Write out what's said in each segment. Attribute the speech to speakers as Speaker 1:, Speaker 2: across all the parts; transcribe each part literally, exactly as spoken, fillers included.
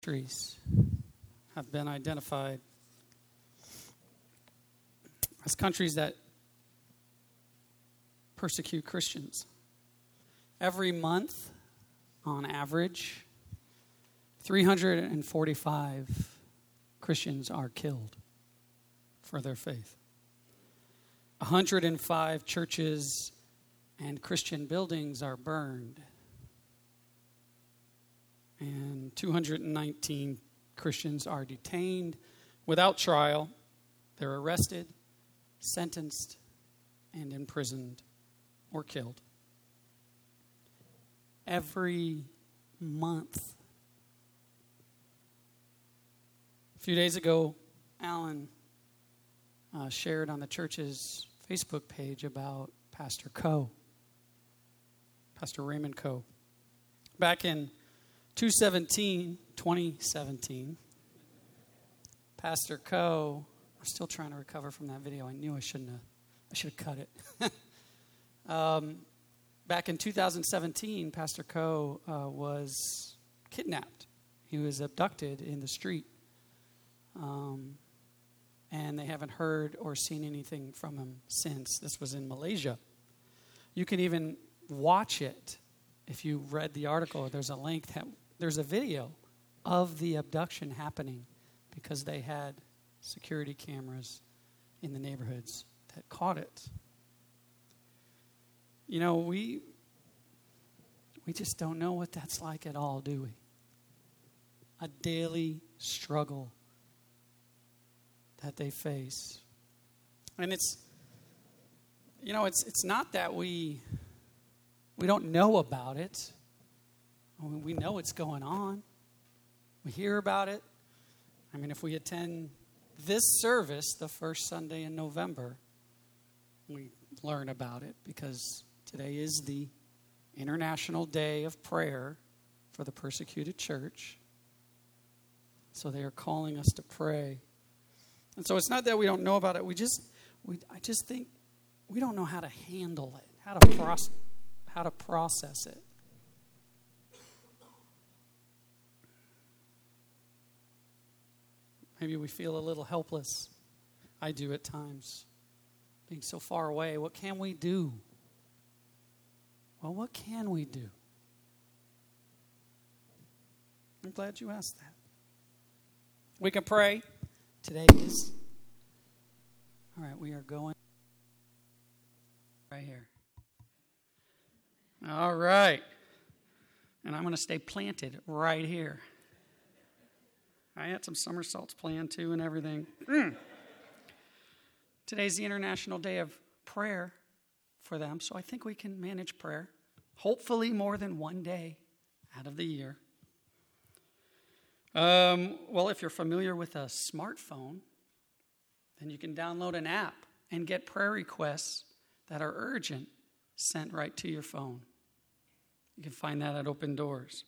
Speaker 1: countries have been identified as countries that persecute Christians. Every month, on average, three hundred forty-five Christians are killed for their faith. one hundred five churches and Christian buildings are burned. And two hundred nineteen Christians are detained without trial. They're arrested, sentenced, and imprisoned or killed. Every month. A few days ago, Alan uh, shared on the church's Facebook page about Pastor Coe, Pastor Raymond Coe. Back in twenty seventeen, Pastor Coe, I'm still trying to recover from that video. I knew I shouldn't have, I should have cut it. um, back in two thousand seventeen, Pastor Coe uh, was kidnapped. He was abducted in the street. Um, and they haven't heard or seen anything from him since. This was in Malaysia. You can even watch it. If you read the article, there's a link that there's a video of the abduction happening because they had security cameras in the neighborhoods that caught it. You know, we we just don't know what that's like at all, do we? A daily struggle that they face. And it's, you know, it's it's not that we we don't know about it. I mean, we know it's going on. We hear about it. I mean, if we attend this service the first Sunday in November, we learn about it because today is the International Day of Prayer for the Persecuted Church. So they are calling us to pray. And so it's not that we don't know about it. We just, we, I just think we don't know how to handle it, how to process, how to process it. Maybe we feel a little helpless. I do at times. Being so far away, what can we do? Well, what can we do? I'm glad you asked that. We can pray. Today is, all right, we are going right here. All right. And I'm going to stay planted right here. I had some somersaults planned too and everything. Mm. Today's the International Day of Prayer for them, so I think we can manage prayer. Hopefully more than one day out of the year. Um, well, if you're familiar with a smartphone, then you can download an app and get prayer requests that are urgent sent right to your phone. You can find that at Open Doors.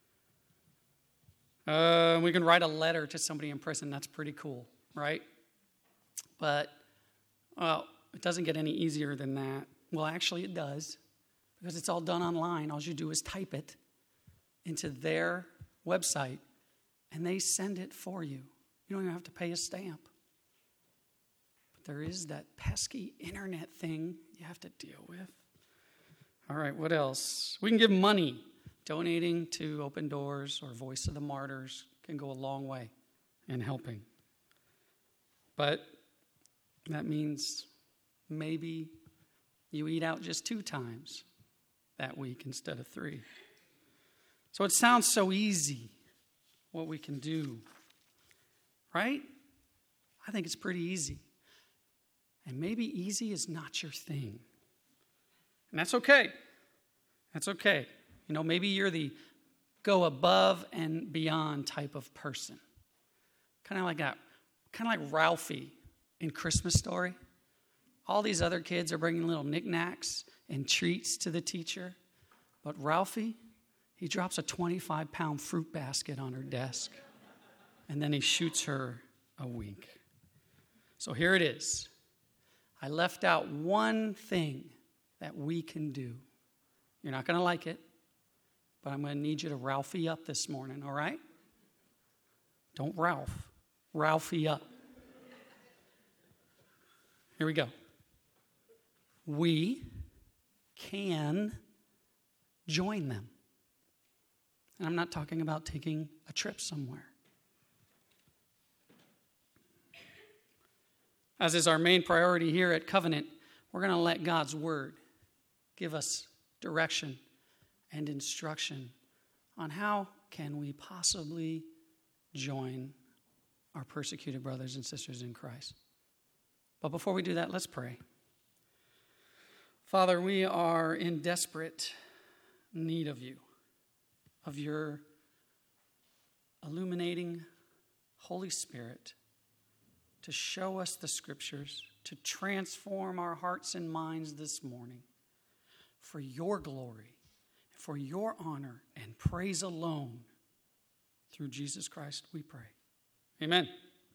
Speaker 1: Uh, we can write a letter to somebody in prison. That's pretty cool, right? But, well, it doesn't get any easier than that. Well, actually it does, because it's all done online. All you do is type it into their website, and they send it for you. You don't even have to pay a stamp. But there is that pesky internet thing you have to deal with. All right, what else? We can give money. Donating to Open Doors or Voice of the Martyrs can go a long way in helping. But that means maybe you eat out just two times that week instead of three. So it sounds so easy what we can do, right? I think it's pretty easy. And maybe easy is not your thing. And that's okay. That's okay. You know, maybe you're the go above and beyond type of person. Kind of like that, kind of like Ralphie in Christmas Story. All these other kids are bringing little knickknacks and treats to the teacher. But Ralphie, he drops a twenty-five pound fruit basket on her desk. And then he shoots her a wink. So here it is. I left out one thing that we can do. You're not going to like it. But I'm going to need you to Ralphie up this morning, all right? Don't Ralph. Ralphie up. Here we go. We can join them. And I'm not talking about taking a trip somewhere. As is our main priority here at Covenant, we're going to let God's Word give us direction and instruction on how can we possibly join our persecuted brothers and sisters in Christ. But before we do that, let's pray. Father, we are in desperate need of you, of your illuminating Holy Spirit to show us the Scriptures, to transform our hearts and minds this morning for your glory, for your honor and praise alone. Through Jesus Christ we pray. Amen.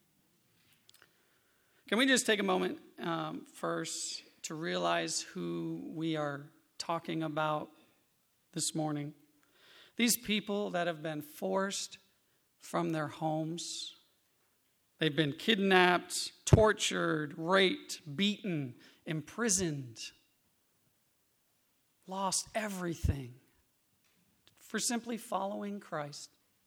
Speaker 1: Can we just take a moment um, first to realize who we are talking about this morning? These people that have been forced from their homes. They've been kidnapped, tortured, raped, beaten, imprisoned, lost everything for simply following Christ.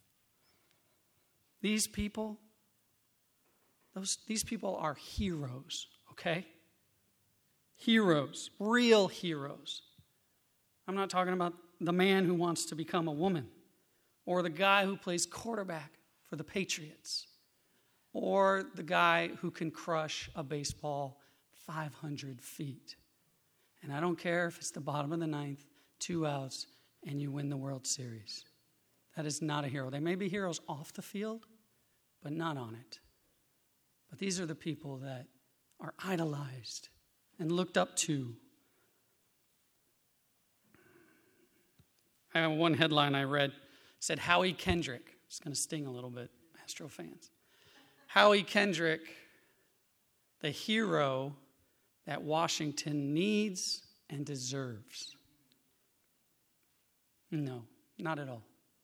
Speaker 1: These people, those, these people are heroes, okay? Heroes, real heroes. I'm not talking about the man who wants to become a woman, or the guy who plays quarterback for the Patriots, or the guy who can crush a baseball five hundred feet. And I don't care if it's the bottom of the ninth, two outs, and you win the World Series. That is not a hero. They may be heroes off the field, but not on it. But these are the people that are idolized and looked up to. I have one headline I read, said Howie Kendrick. It's going to sting a little bit, Astro fans. Howie Kendrick, the hero that Washington needs and deserves. No, not at all.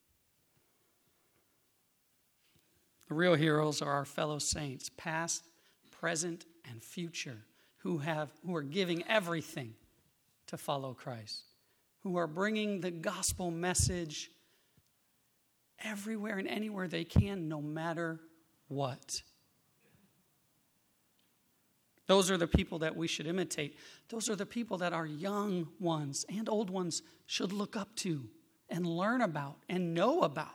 Speaker 1: The real heroes are our fellow saints, past, present, and future, who have who are giving everything to follow Christ, who are bringing the gospel message everywhere and anywhere they can, no matter what. Those are the people that we should imitate. Those are the people that our young ones and old ones should look up to and learn about and know about.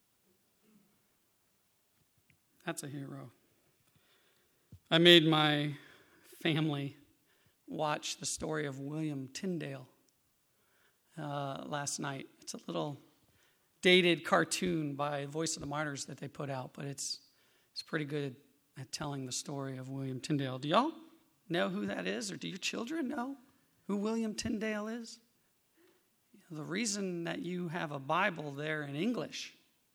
Speaker 1: That's a hero. I made my family watch the story of William Tyndale uh, last night. It's a little dated cartoon by Voice of the Martyrs that they put out, but it's it's pretty good at telling the story of William Tyndale. Do y'all know who that is, or do your children know who William Tyndale is? The reason that you have a Bible there in English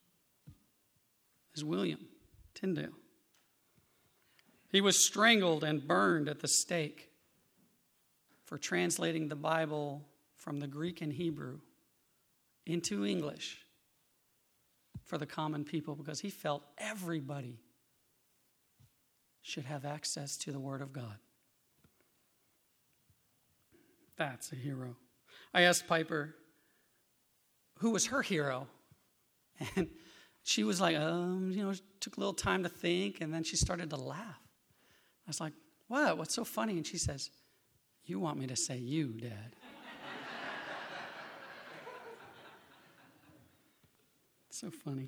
Speaker 1: is William Tyndale. He was strangled and burned at the stake for translating the Bible from the Greek and Hebrew into English for the common people, because he felt everybody should have access to the Word of God. That's a hero. I asked Piper who was her hero, and she was like, um, you know, took a little time to think, and then she started to laugh. I was like, what? What's so funny? And she says, you want me to say you, Dad. It's so funny.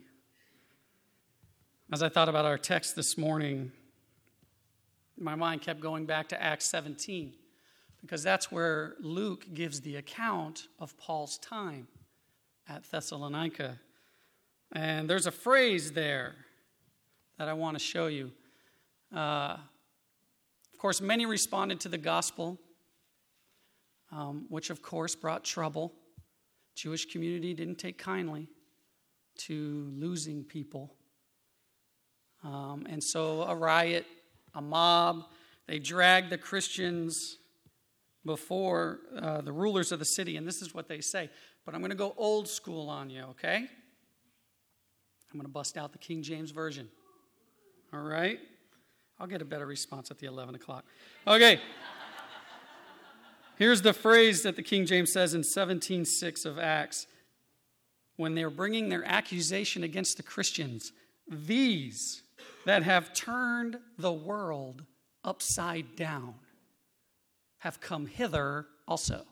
Speaker 1: As I thought about our text this morning, my mind kept going back to Acts seventeen, because that's where Luke gives the account of Paul's time at Thessalonica. And there's a phrase there that I want to show you. Uh, of course, many responded to the gospel, um, which of course brought trouble. Jewish community didn't take kindly to losing people. Um, and so a riot, a mob, they dragged the Christians before uh, the rulers of the city. And this is what they say. But I'm going to go old school on you, okay? I'm going to bust out the King James Version. All right? I'll get a better response at the eleven o'clock. Okay. Here's the phrase that the King James says in seventeen six of Acts. When they're bringing their accusation against the Christians, these that have turned the world upside down have come hither also.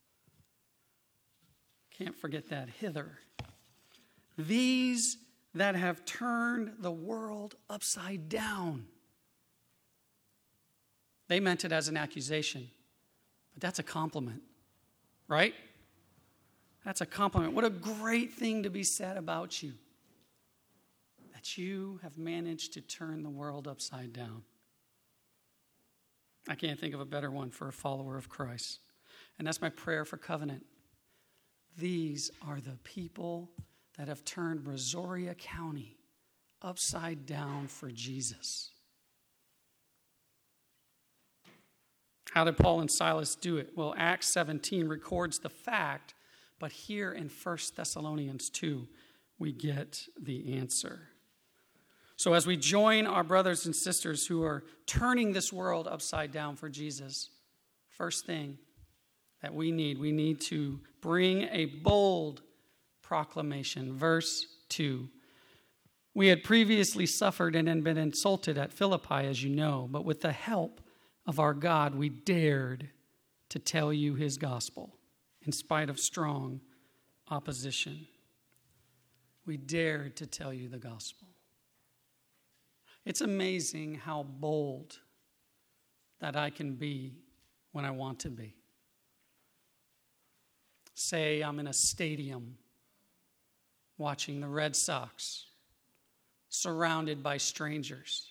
Speaker 1: Can't forget that, hither. These that have turned the world upside down. They meant it as an accusation, but that's a compliment, right? That's a compliment. What a great thing to be said about you, that you have managed to turn the world upside down. I can't think of a better one for a follower of Christ. And that's my prayer for Covenant. These are the people that have turned Brazoria County upside down for Jesus. How did Paul and Silas do it? Well, Acts seventeen records the fact, but here in First Thessalonians two, we get the answer. So as we join our brothers and sisters who are turning this world upside down for Jesus, first thing that we need, we need to bring a bold proclamation. Verse two. We had previously suffered and had been insulted at Philippi, as you know, but with the help of our God, we dared to tell you his gospel in spite of strong opposition. We dared to tell you the gospel. It's amazing how bold that I can be when I want to be. Say I'm in a stadium watching the Red Sox, surrounded by strangers.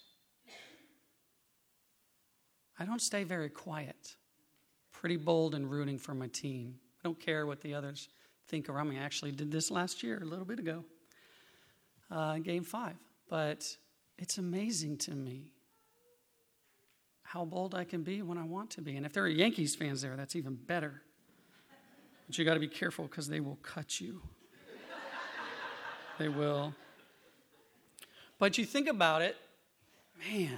Speaker 1: I don't stay very quiet. Pretty bold and rooting for my team. I don't care what the others think around me. I actually did this last year, a little bit ago, uh, game five. But it's amazing to me how bold I can be when I want to be. And if there are Yankees fans there, that's even better. But you got to be careful because they will cut you. They will. But you think about it, man.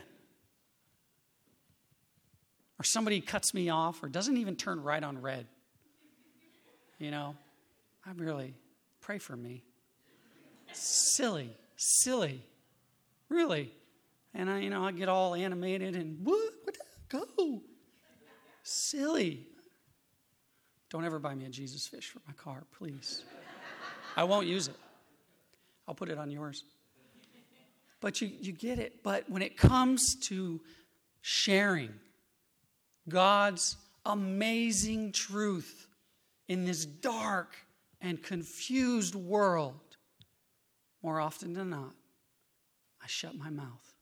Speaker 1: Or somebody cuts me off or doesn't even turn right on red. You know, I'm really, pray for me. Silly, silly, really. And I, you know, I get all animated and, what, what, go. Silly. Don't ever buy me a Jesus fish for my car, please. I won't use it. I'll put it on yours. But you, you get it. But when it comes to sharing God's amazing truth in this dark and confused world, more often than not, I shut my mouth.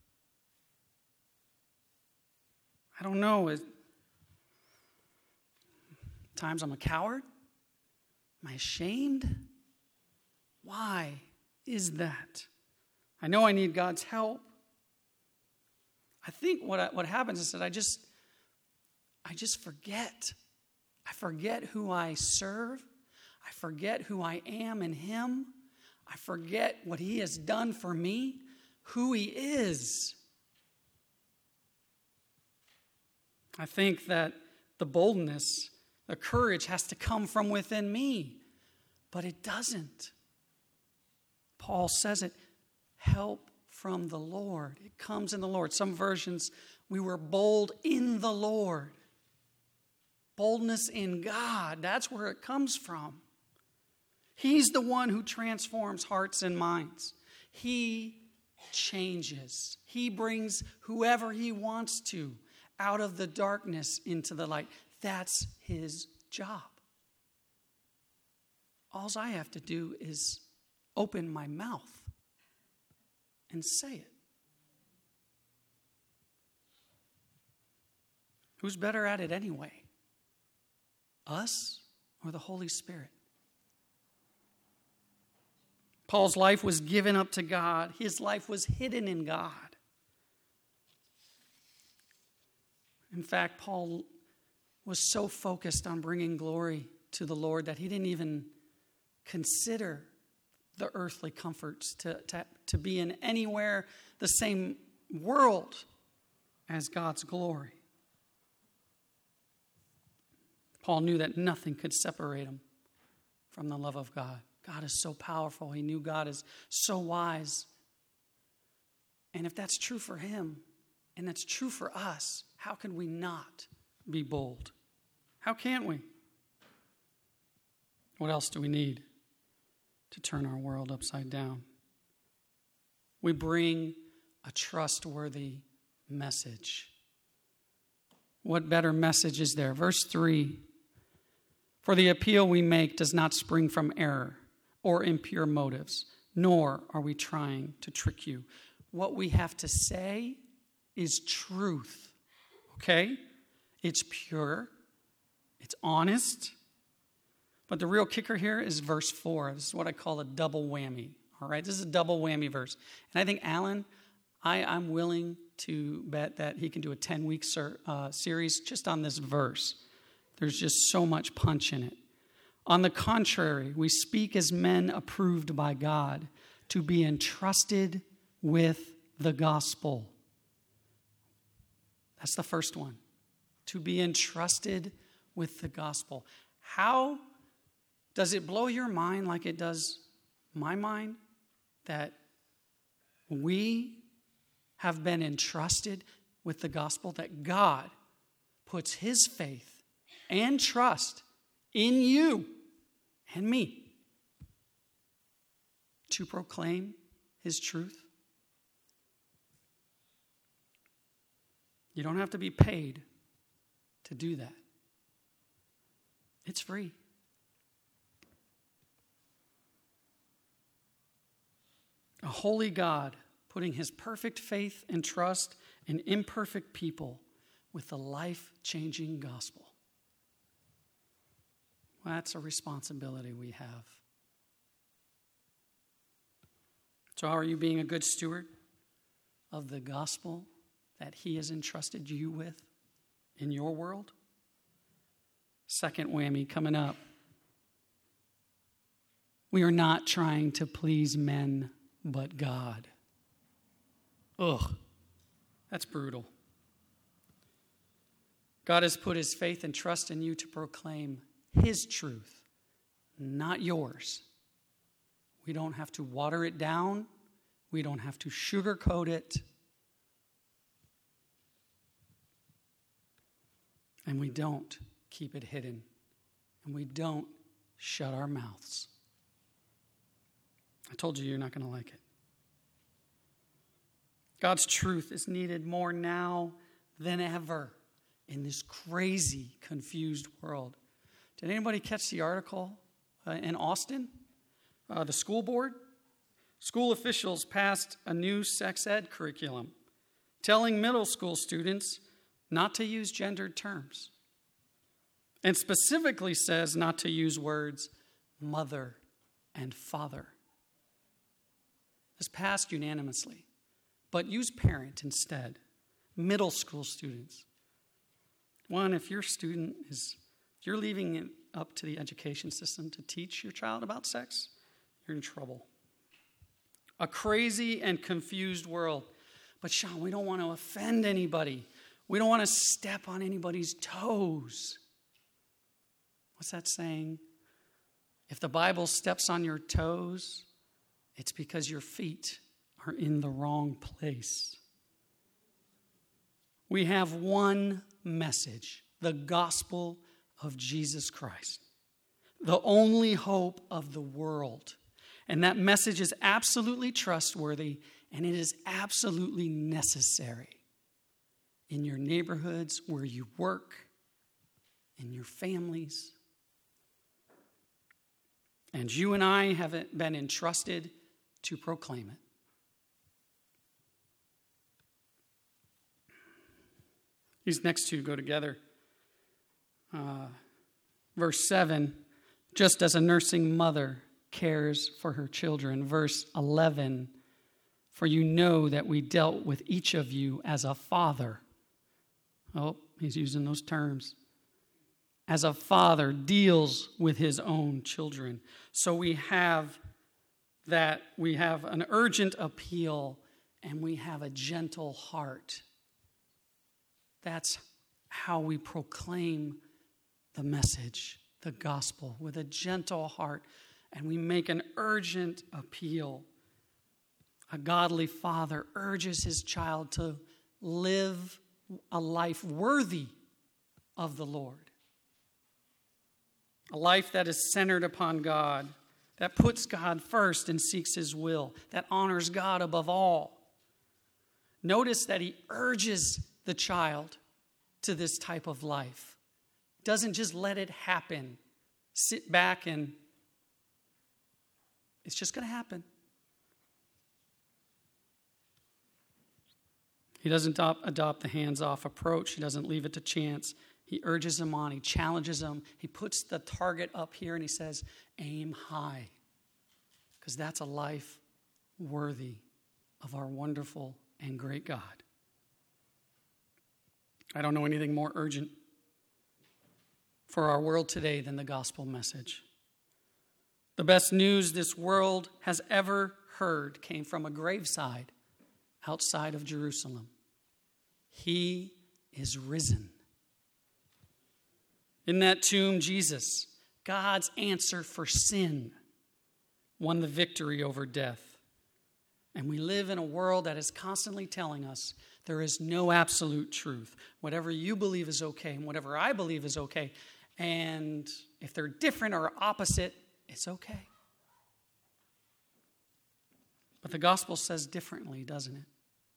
Speaker 1: I don't know. At times I'm a coward. Am I ashamed? Why is that? I know I need God's help. I think what I, what happens is that I just I just forget. I forget who I serve. I forget who I am in him. I forget what he has done for me, who he is. I think that the boldness, the courage has to come from within me, but it doesn't. Paul says it, help from the Lord. It comes in the Lord. Some versions, we were bold in the Lord. Boldness in God, that's where it comes from. He's the one who transforms hearts and minds. He changes. He brings whoever he wants to out of the darkness into the light. That's his job. All I have to do is open my mouth and say it. Who's better at it anyway? Us or the Holy Spirit? Paul's life was given up to God. His life was hidden in God. In fact, Paul was so focused on bringing glory to the Lord that he didn't even consider the earthly comforts, to, to, to be in anywhere the same world as God's glory. Paul knew that nothing could separate him from the love of God. God is so powerful. He knew God is so wise. And if that's true for him, and that's true for us, how can we not be bold? How can't we? What else do we need to turn our world upside down? We bring a trustworthy message. What better message is there? Verse three, for the appeal we make does not spring from error or impure motives, nor are we trying to trick you. What we have to say is truth, okay? It's pure, it's honest. But the real kicker here is verse four. This is what I call a double whammy, all right? This is a double whammy verse. And I think Alan, I, I'm willing to bet that he can do a ten-week ser, uh, series just on this verse. There's just so much punch in it. On the contrary, we speak as men approved by God to be entrusted with the gospel. That's the first one. To be entrusted with the gospel. How does it blow your mind like it does my mind that we have been entrusted with the gospel, that God puts his faith and trust in you and me to proclaim his truth? You don't have to be paid to do that. It's free. A holy God putting his perfect faith and trust in imperfect people with the life-changing gospel. Well, that's a responsibility we have. So how are you being a good steward of the gospel that he has entrusted you with in your world? Second whammy coming up. We are not trying to please men, but God. Ugh, that's brutal. God has put his faith and trust in you to proclaim his truth, not yours. We don't have to water it down. We don't have to sugarcoat it. And we don't keep it hidden. And we don't shut our mouths. I told you you're not going to like it. God's truth is needed more now than ever in this crazy, confused world. Did anybody catch the article uh, in Austin? Uh, the school board? School officials passed a new sex ed curriculum telling middle school students not to use gendered terms, and specifically says not to use words mother and father. This passed unanimously, but use parent instead. Middle school students. One, if your student is, if you're leaving it up to the education system to teach your child about sex, you're in trouble. A crazy and confused world. But Sean, we don't want to offend anybody. We don't want to step on anybody's toes. What's that saying? If the Bible steps on your toes, it's because your feet are in the wrong place. We have one message, the gospel of Jesus Christ, the only hope of the world. And that message is absolutely trustworthy, and it is absolutely necessary in your neighborhoods, where you work, in your families. And you and I have been entrusted to proclaim it. These next two go together. Uh, verse seven, just as a nursing mother cares for her children. Verse eleven, for you know that we dealt with each of you as a father. Oh, he's using those terms. As a father deals with his own children. So we have that we have an urgent appeal and we have a gentle heart. That's how we proclaim the message, the gospel, with a gentle heart, and we make an urgent appeal. A godly father urges his child to live a life worthy of the Lord. A life that is centered upon God, that puts God first and seeks his will, that honors God above all. Notice that he urges the child to this type of life. Doesn't just let it happen. Sit back and it's just going to happen. He doesn't adopt, adopt the hands-off approach. He doesn't leave it to chance. He urges him on. He challenges him. He puts the target up here and he says, aim high. Because that's a life worthy of our wonderful and great God. I don't know anything more urgent for our world today than the gospel message. The best news this world has ever heard came from a graveside outside of Jerusalem. He is risen. In that tomb, Jesus, God's answer for sin, won the victory over death. And we live in a world that is constantly telling us there is no absolute truth. Whatever you believe is okay, and whatever I believe is okay. And if they're different or opposite, it's okay. But the gospel says differently, doesn't it?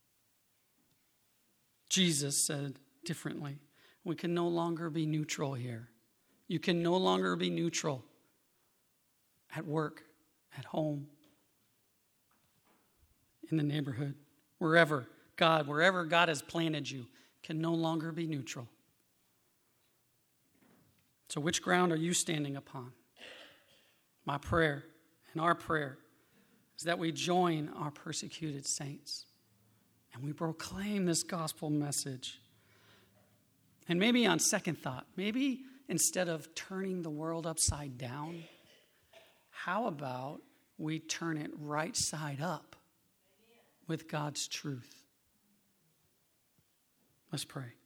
Speaker 1: Jesus said differently. We can no longer be neutral here. You can no longer be neutral at work, at home, in the neighborhood, wherever God, wherever God has planted you, can no longer be neutral. So which ground are you standing upon? My prayer and our prayer is that we join our persecuted saints and we proclaim this gospel message. And maybe on second thought, maybe instead of turning the world upside down, how about we turn it right side up with God's truth? Let's pray.